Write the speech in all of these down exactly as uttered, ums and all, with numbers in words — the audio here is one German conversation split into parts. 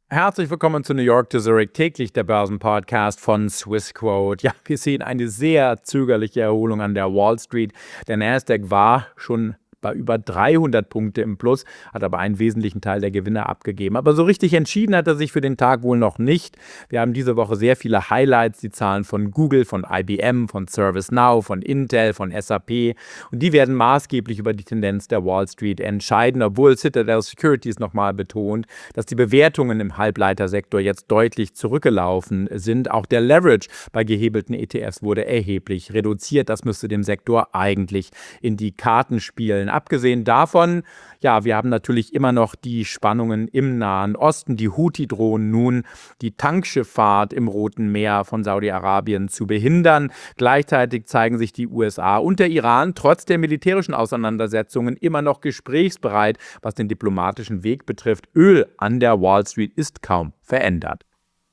Herzlich willkommen zu New York to Zurich, täglich der Börsenpodcast von Swissquote. Ja, wir sehen eine sehr zögerliche Erholung an der Wall Street. Der Nasdaq war schon bei über dreihundert Punkte im Plus, hat aber einen wesentlichen Teil der Gewinne abgegeben. Aber so richtig entschieden hat er sich für den Tag wohl noch nicht. Wir haben diese Woche sehr viele Highlights, die Zahlen von Google, von I B M, von ServiceNow, von Intel, von S A P. Und die werden maßgeblich über die Tendenz der Wall Street entscheiden, obwohl Citadel Securities nochmal betont, dass die Bewertungen im Halbleitersektor jetzt deutlich zurückgelaufen sind. Auch der Leverage bei gehebelten E T Fs wurde erheblich reduziert. Das müsste dem Sektor eigentlich in die Karten spielen. Abgesehen davon, ja, wir haben natürlich immer noch die Spannungen im Nahen Osten. Die Houthi drohen nun, die Tankschifffahrt im Roten Meer von Saudi-Arabien zu behindern. Gleichzeitig zeigen sich die U S A und der Iran trotz der militärischen Auseinandersetzungen immer noch gesprächsbereit, was den diplomatischen Weg betrifft. Öl an der Wall Street ist kaum verändert.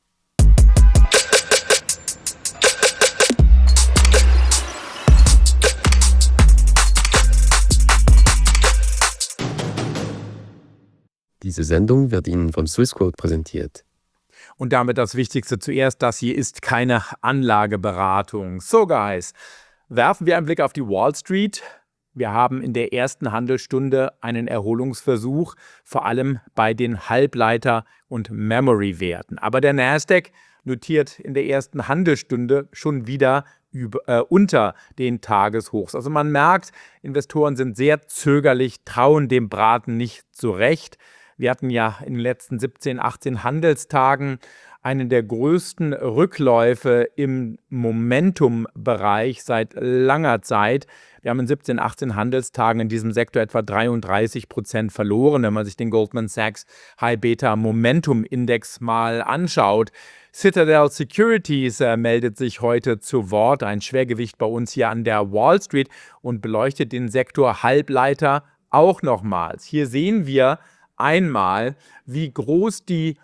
Diese Sendung wird Ihnen von Swissquote präsentiert. Und damit das Wichtigste zuerst, das hier ist keine Anlageberatung. So guys, werfen wir einen Blick auf die Wall Street. Wir haben in der ersten Handelsstunde einen Erholungsversuch, vor allem bei den Halbleiter- und Memory-Werten. Aber der Nasdaq notiert in der ersten Handelsstunde schon wieder über, äh, unter den Tageshochs. Also man merkt, Investoren sind sehr zögerlich, trauen dem Braten nicht zurecht. Wir hatten ja in den letzten siebzehn, achtzehn Handelstagen einen der größten Rückläufe im Momentum-Bereich seit langer Zeit. Wir haben in siebzehn, achtzehn Handelstagen in diesem Sektor etwa dreiunddreißig Prozent verloren, wenn man sich den Goldman Sachs High Beta Momentum Index mal anschaut. Citadel Securities äh, meldet sich heute zu Wort, ein Schwergewicht bei uns hier an der Wall Street, und beleuchtet den Sektor Halbleiter auch nochmals. Hier sehen wir einmal, wie groß die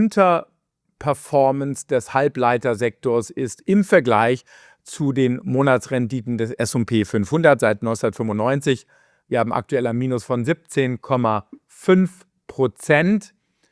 Unterperformance des Halbleitersektors ist im Vergleich zu den Monatsrenditen des S und P fünfhundert seit neunzehnhundertfünfundneunzig. Wir haben aktuell ein Minus von siebzehn Komma fünf Prozent.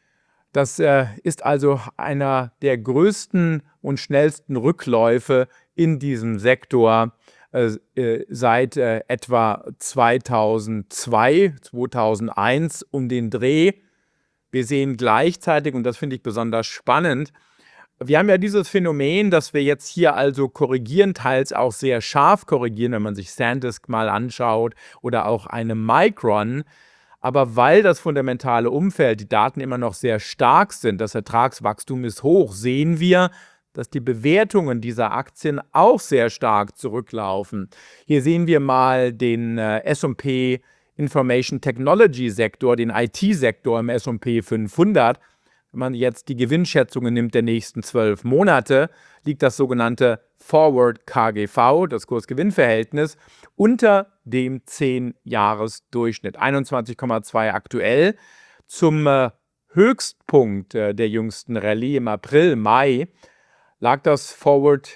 Das äh, ist also einer der größten und schnellsten Rückläufe in diesem Sektor äh, äh, seit äh, etwa zweitausendzwei, zweitausendeins um den Dreh. Wir sehen gleichzeitig, und das finde ich besonders spannend, wir haben ja dieses Phänomen, dass wir jetzt hier also korrigieren, teils auch sehr scharf korrigieren, wenn man sich SanDisk mal anschaut oder auch eine Micron. Aber weil das fundamentale Umfeld, die Daten immer noch sehr stark sind, das Ertragswachstum ist hoch, sehen wir, dass die Bewertungen dieser Aktien auch sehr stark zurücklaufen. Hier sehen wir mal den äh, S und P Information Technology Sektor, den I T-Sektor im S und P fünfhundert. Wenn man jetzt die Gewinnschätzungen nimmt der nächsten zwölf Monate, liegt das sogenannte Forward K G V, das Kurs-Gewinn-Verhältnis, unter dem zehn-Jahres-Durchschnitt. einundzwanzig Komma zwei aktuell. Zum äh, Höchstpunkt äh, der jüngsten Rallye im April, Mai lag das Forward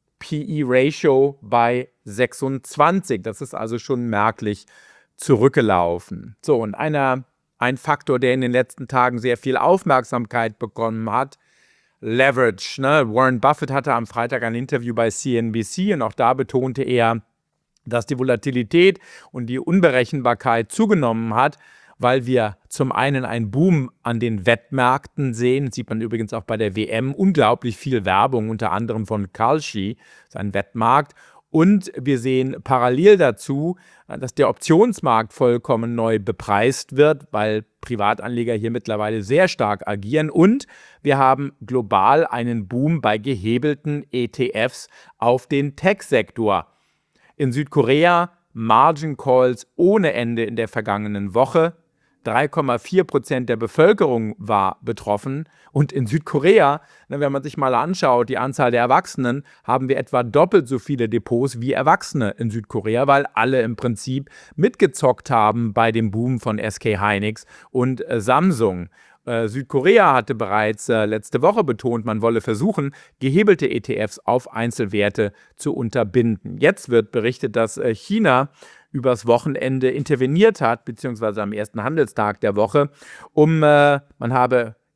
P E Ratio bei sechsundzwanzig. Das ist also schon merklich zurückgelaufen. So, und einer, ein Faktor, der in den letzten Tagen sehr viel Aufmerksamkeit bekommen hat, Leverage. Ne? Warren Buffett hatte am Freitag ein Interview bei C N B C und auch da betonte er, dass die Volatilität und die Unberechenbarkeit zugenommen hat, weil wir zum einen einen Boom an den Wettmärkten sehen, das sieht man übrigens auch bei der W M, unglaublich viel Werbung, unter anderem von Kalshi, sein Wettmarkt. Und wir sehen parallel dazu, dass der Optionsmarkt vollkommen neu bepreist wird, weil Privatanleger hier mittlerweile sehr stark agieren. Und wir haben global einen Boom bei gehebelten E T Fs auf den Tech-Sektor. In Südkorea Margin Calls ohne Ende in der vergangenen Woche. drei Komma vier Prozent der Bevölkerung war betroffen. Und in Südkorea, wenn man sich mal anschaut, die Anzahl der Erwachsenen, haben wir etwa doppelt so viele Depots wie Erwachsene in Südkorea, weil alle im Prinzip mitgezockt haben bei dem Boom von S K Hynix und äh, Samsung. Äh, Südkorea hatte bereits äh, letzte Woche betont, man wolle versuchen, gehebelte E T Fs auf Einzelwerte zu unterbinden. Jetzt wird berichtet, dass äh, China übers Wochenende interveniert hat, beziehungsweise am ersten Handelstag der Woche, um, äh, man habe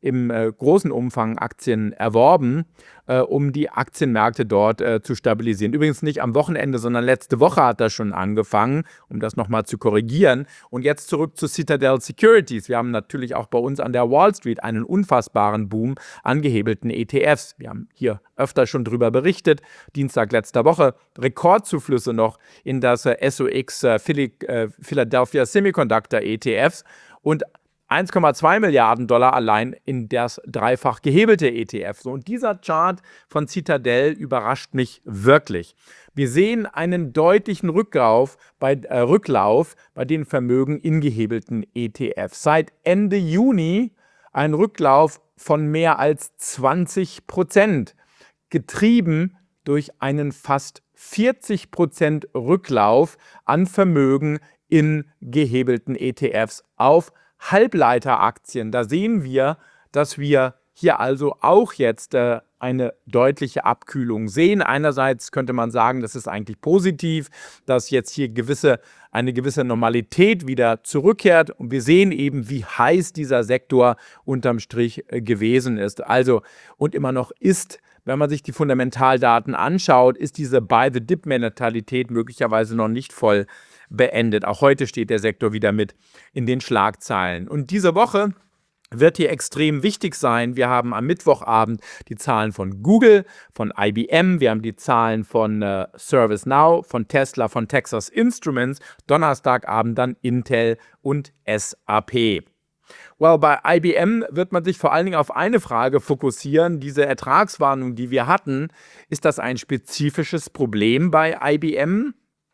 im äh, großen Umfang Aktien erworben, äh, um die Aktienmärkte dort äh, zu stabilisieren. Übrigens nicht am Wochenende, sondern letzte Woche hat das schon angefangen, um das nochmal zu korrigieren. Und jetzt zurück zu Citadel Securities. Wir haben natürlich auch bei uns an der Wall Street einen unfassbaren Boom an gehebelten E T Fs. Wir haben hier öfter schon drüber berichtet. Dienstag letzter Woche Rekordzuflüsse noch in das äh, S O X äh, Philadelphia Semiconductor E T Fs und eins Komma zwei Milliarden Dollar allein in das dreifach gehebelte E T F. So, und dieser Chart von Citadel überrascht mich wirklich. Wir sehen einen deutlichen Rücklauf bei, äh, Rücklauf bei den Vermögen in gehebelten E T Fs. Seit Ende Juni ein Rücklauf von mehr als zwanzig Prozent, getrieben durch einen fast vierzig Prozent Rücklauf an Vermögen in gehebelten E T Fs auf Halbleiteraktien. Da sehen wir, dass wir hier also auch jetzt äh, eine deutliche Abkühlung sehen. Einerseits könnte man sagen, das ist eigentlich positiv, dass jetzt hier gewisse, eine gewisse Normalität wieder zurückkehrt. Und wir sehen eben, wie heiß dieser Sektor unterm Strich äh, gewesen ist. Also und immer noch ist. Wenn man sich die Fundamentaldaten anschaut, ist diese Buy-the-Dip-Mentalität möglicherweise noch nicht voll beendet. Auch heute steht der Sektor wieder mit in den Schlagzeilen. Und diese Woche wird hier extrem wichtig sein. Wir haben am Mittwochabend die Zahlen von Google, von I B M, wir haben die Zahlen von äh, ServiceNow, von Tesla, von Texas Instruments, Donnerstagabend dann Intel und S A P. Well, bei I B M wird man sich vor allen Dingen auf eine Frage fokussieren. Diese Ertragswarnung, die wir hatten, ist das ein spezifisches Problem bei I B M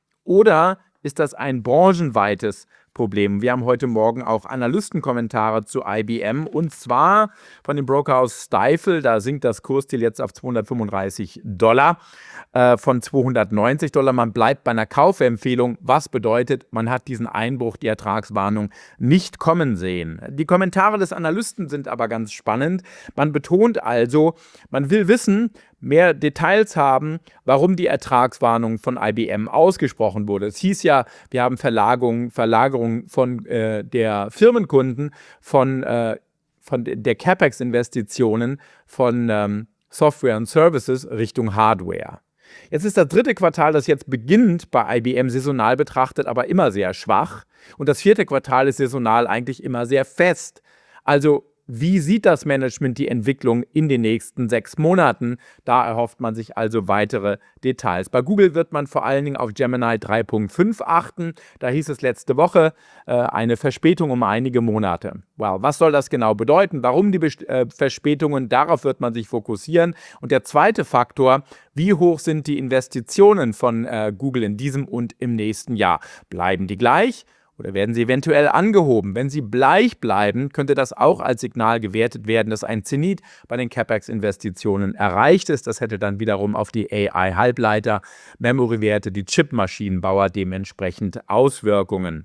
oder ist das ein branchenweites Problem? Wir haben heute Morgen auch Analystenkommentare zu I B M und zwar von dem Brokerhaus Stifel. Da sinkt das Kursziel jetzt auf zweihundertfünfunddreißig Dollar äh, von zweihundertneunzig Dollar. Man bleibt bei einer Kaufempfehlung, was bedeutet, man hat diesen Einbruch, die Ertragswarnung nicht kommen sehen. Die Kommentare des Analysten sind aber ganz spannend. Man betont also, man will wissen, mehr Details haben, warum die Ertragswarnung von I B M ausgesprochen wurde. Es hieß ja, wir haben Verlagerung, Verlagerung von äh, der Firmenkunden, von, äh, von der CapEx-Investitionen von ähm, Software und Services Richtung Hardware. Jetzt ist das dritte Quartal, das jetzt beginnt, bei I B M saisonal betrachtet, aber immer sehr schwach. Und das vierte Quartal ist saisonal eigentlich immer sehr fest. Also wie sieht das Management die Entwicklung in den nächsten sechs Monaten? Da erhofft man sich also weitere Details. Bei Google wird man vor allen Dingen auf Gemini drei Punkt fünf achten. Da hieß es letzte Woche äh, eine Verspätung um einige Monate. Wow, was soll das genau bedeuten? Warum die Best äh, Verspätungen? Darauf wird man sich fokussieren. Und der zweite Faktor, wie hoch sind die Investitionen von äh, Google in diesem und im nächsten Jahr? Bleiben die gleich? Oder werden sie eventuell angehoben? Wenn sie gleich bleiben, könnte das auch als Signal gewertet werden, dass ein Zenit bei den CapEx-Investitionen erreicht ist. Das hätte dann wiederum auf die A I-Halbleiter, Memory-Werte, die Chipmaschinenbauer dementsprechend Auswirkungen.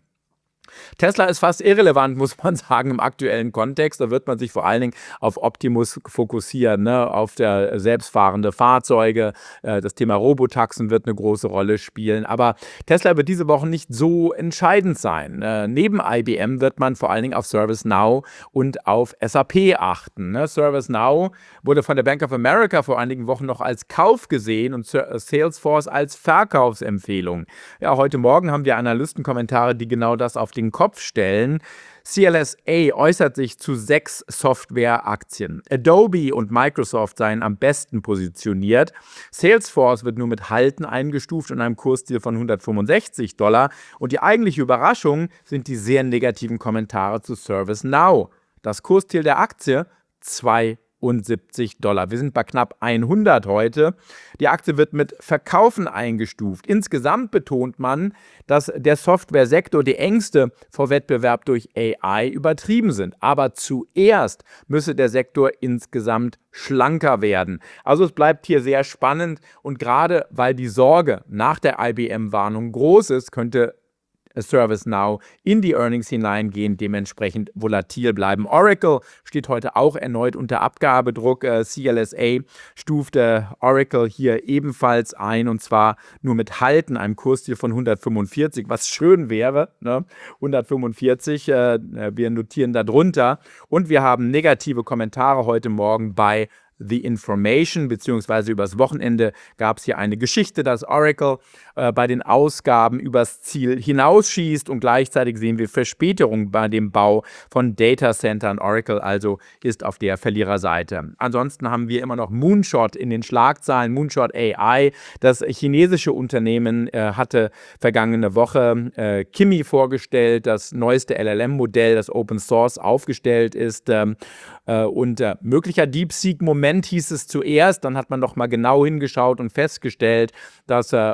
Tesla ist fast irrelevant, muss man sagen, im aktuellen Kontext. Da wird man sich vor allen Dingen auf Optimus fokussieren, ne? Auf der selbstfahrende Fahrzeuge. Äh, das Thema Robotaxen wird eine große Rolle spielen. Aber Tesla wird diese Woche nicht so entscheidend sein. Äh, neben I B M wird man vor allen Dingen auf ServiceNow und auf S A P achten. Ne? ServiceNow wurde von der Bank of America vor einigen Wochen noch als Kauf gesehen und Salesforce als Verkaufsempfehlung. Ja, heute Morgen haben wir Analystenkommentare, die genau das auf den Kopf stellen. C L S A äußert sich zu sechs Softwareaktien. Adobe und Microsoft seien am besten positioniert. Salesforce wird nur mit Halten eingestuft und einem Kursziel von hundertfünfundsechzig Dollar. Und die eigentliche Überraschung sind die sehr negativen Kommentare zu ServiceNow. Das Kursziel der Aktie zweiundsiebzig Dollar. Wir sind bei knapp hundert heute. Die Aktie wird mit Verkaufen eingestuft. Insgesamt betont man, dass der Softwaresektor die Ängste vor Wettbewerb durch A I übertrieben sind. Aber zuerst müsse der Sektor insgesamt schlanker werden. Also es bleibt hier sehr spannend und gerade weil die Sorge nach der I B M-Warnung groß ist, könnte ServiceNow in die Earnings hineingehen, dementsprechend volatil bleiben. Oracle steht heute auch erneut unter Abgabedruck. Äh, C L S A stufte Oracle hier ebenfalls ein, und zwar nur mit Halten, einem Kursziel von hundertfünfundvierzig, was schön wäre, ne? hundertfünfundvierzig, äh, wir notieren darunter, und wir haben negative Kommentare heute Morgen bei The Information, beziehungsweise übers Wochenende gab es hier eine Geschichte, dass Oracle äh, bei den Ausgaben übers Ziel hinausschießt, und gleichzeitig sehen wir Verspätungen bei dem Bau von Datacentern. Oracle also ist auf der Verliererseite. Ansonsten haben wir immer noch Moonshot in den Schlagzeilen. Moonshot A I, das chinesische Unternehmen, äh, hatte vergangene Woche äh, Kimi vorgestellt, das neueste L L M-Modell, das Open Source aufgestellt ist, ähm, äh, und äh, möglicher DeepSeek-Moment hieß es zuerst, dann hat man noch mal genau hingeschaut und festgestellt, dass äh,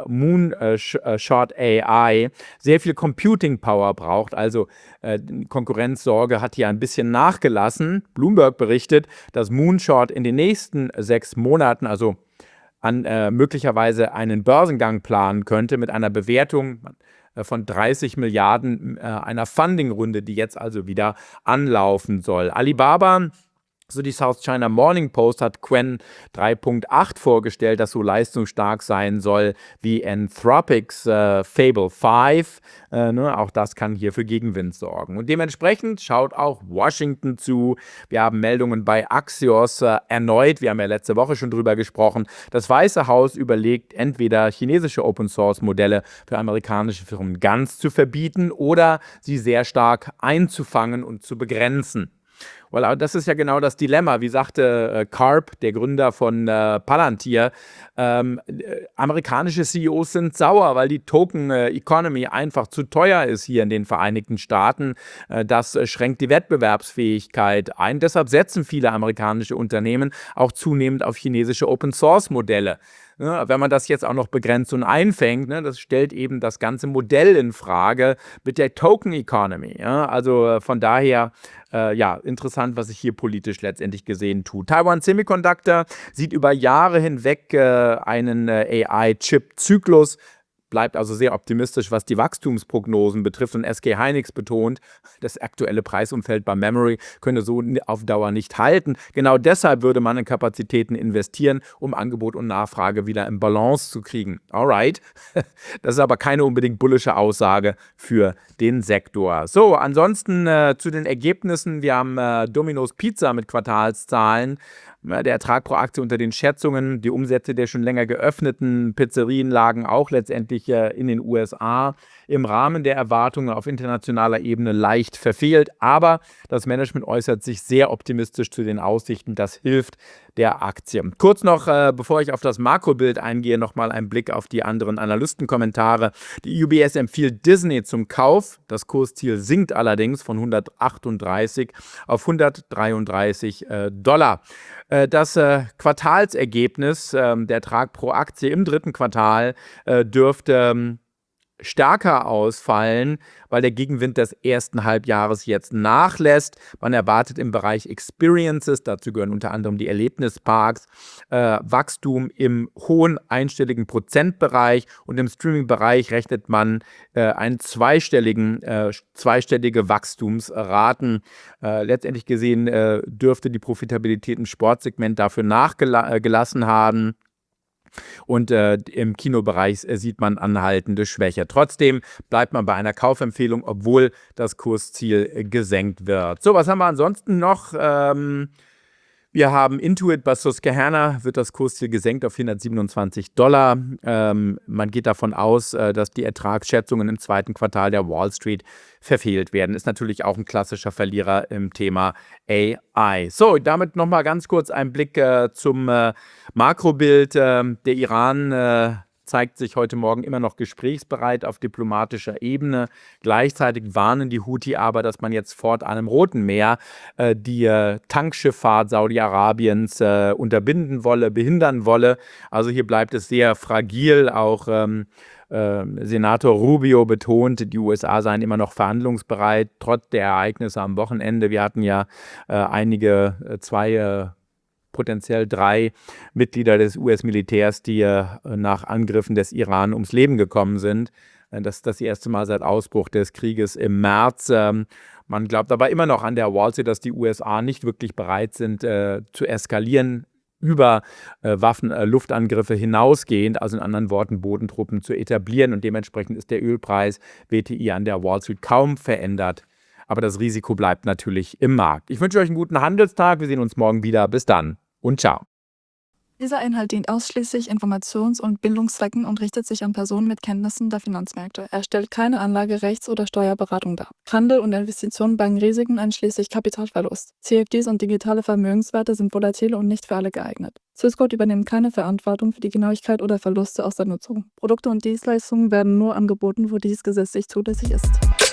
Moonshot A I sehr viel Computing Power braucht, also äh, Konkurrenzsorge hat hier ein bisschen nachgelassen. Bloomberg berichtet, dass Moonshot in den nächsten sechs Monaten, also an äh, möglicherweise einen Börsengang planen könnte mit einer Bewertung äh, von dreißig Milliarden, äh, einer Funding-Runde, die jetzt also wieder anlaufen soll. Alibaba, so die South China Morning Post, hat Qwen drei Punkt acht vorgestellt, das so leistungsstark sein soll wie Anthropics äh, Fable fünf. Äh, ne, auch das kann hier für Gegenwind sorgen. Und dementsprechend schaut auch Washington zu. Wir haben Meldungen bei Axios äh, erneut. Wir haben ja letzte Woche schon drüber gesprochen. Das Weiße Haus überlegt, entweder chinesische Open-Source-Modelle für amerikanische Firmen ganz zu verbieten oder sie sehr stark einzufangen und zu begrenzen. Voilà, das ist ja genau das Dilemma. Wie sagte äh, Karp, der Gründer von äh, Palantir, ähm, äh, amerikanische C E Os sind sauer, weil die Token-Economy äh, einfach zu teuer ist hier in den Vereinigten Staaten. Äh, das äh, schränkt die Wettbewerbsfähigkeit ein. Deshalb setzen viele amerikanische Unternehmen auch zunehmend auf chinesische Open-Source-Modelle. Ja, wenn man das jetzt auch noch begrenzt und einfängt, ne, das stellt eben das ganze Modell in Frage mit der Token Economy. Ja? Also äh, von daher, äh, ja, interessant, was sich hier politisch letztendlich gesehen tut. Taiwan Semiconductor sieht über Jahre hinweg äh, einen äh, A I-Chip-Zyklus, bleibt also sehr optimistisch, was die Wachstumsprognosen betrifft, und S K Hynix betont, das aktuelle Preisumfeld bei Memory könne so auf Dauer nicht halten. Genau deshalb würde man in Kapazitäten investieren, um Angebot und Nachfrage wieder in Balance zu kriegen. Alright, das ist aber keine unbedingt bullische Aussage für den Sektor. So, ansonsten äh, zu den Ergebnissen. Wir haben äh, Domino's Pizza mit Quartalszahlen. Der Ertrag pro Aktie unter den Schätzungen, die Umsätze der schon länger geöffneten Pizzerien lagen auch letztendlich äh, in den U S A im Rahmen der Erwartungen auf internationaler Ebene leicht verfehlt. Aber das Management äußert sich sehr optimistisch zu den Aussichten. Das hilft der Aktie. Kurz noch, äh, bevor ich auf das Makrobild eingehe, nochmal ein Blick auf die anderen Analystenkommentare. Die U B S empfiehlt Disney zum Kauf. Das Kursziel sinkt allerdings von hundertachtunddreißig auf hundertdreiunddreißig äh, Dollar. Äh, das äh, Quartalsergebnis, äh, der Ertrag pro Aktie im dritten Quartal, äh, dürfte ähm, stärker ausfallen, weil der Gegenwind des ersten Halbjahres jetzt nachlässt. Man erwartet im Bereich Experiences, dazu gehören unter anderem die Erlebnisparks, äh, Wachstum im hohen einstelligen Prozentbereich, und im Streaming-Bereich rechnet man äh, einen zweistelligen, äh, zweistellige Wachstumsraten. Äh, letztendlich gesehen äh, dürfte die Profitabilität im Sportsegment dafür nachgelassen haben. Und äh, im Kinobereich äh, sieht man anhaltende Schwäche. Trotzdem bleibt man bei einer Kaufempfehlung, obwohl das Kursziel äh, gesenkt wird. So, was haben wir ansonsten noch? Ähm, wir haben Intuit bei Susquehanna, wird das Kursziel gesenkt auf hundertsiebenundzwanzig Dollar. Ähm, man geht davon aus, äh, dass die Ertragsschätzungen im zweiten Quartal der Wall Street verfehlt werden. Ist natürlich auch ein klassischer Verlierer im Thema A I. So, damit nochmal ganz kurz ein Blick äh, zum äh, Makrobild. Äh, der Iran äh, zeigt sich heute Morgen immer noch gesprächsbereit auf diplomatischer Ebene. Gleichzeitig warnen die Houthi aber, dass man jetzt fortan im Roten Meer äh, die äh, Tankschifffahrt Saudi-Arabiens äh, unterbinden wolle, behindern wolle. Also hier bleibt es sehr fragil. Auch ähm, äh, Senator Rubio betont, die U S A seien immer noch verhandlungsbereit, trotz der Ereignisse am Wochenende. Wir hatten ja äh, einige, äh, zwei äh, potenziell drei Mitglieder des U S-Militärs, die äh, nach Angriffen des Iran ums Leben gekommen sind. Das ist das erste Mal seit Ausbruch des Krieges im März. Ähm, man glaubt aber immer noch an der Wall Street, dass die U S A nicht wirklich bereit sind, äh, zu eskalieren, über äh, Waffen, äh, Luftangriffe hinausgehend, also in anderen Worten Bodentruppen zu etablieren. Und dementsprechend ist der Ölpreis W T I an der Wall Street kaum verändert. Aber das Risiko bleibt natürlich im Markt. Ich wünsche euch einen guten Handelstag. Wir sehen uns morgen wieder. Bis dann und ciao. Dieser Inhalt dient ausschließlich Informations- und Bildungszwecken und richtet sich an Personen mit Kenntnissen der Finanzmärkte. Er stellt keine Anlage-, Rechts- oder Steuerberatung dar. Handel und Investitionen bergen Risiken einschließlich Kapitalverlust. C F Ds und digitale Vermögenswerte sind volatil und nicht für alle geeignet. Swissquote übernimmt keine Verantwortung für die Genauigkeit oder Verluste aus der Nutzung. Produkte und Dienstleistungen werden nur angeboten, wo dies gesetzlich zulässig ist.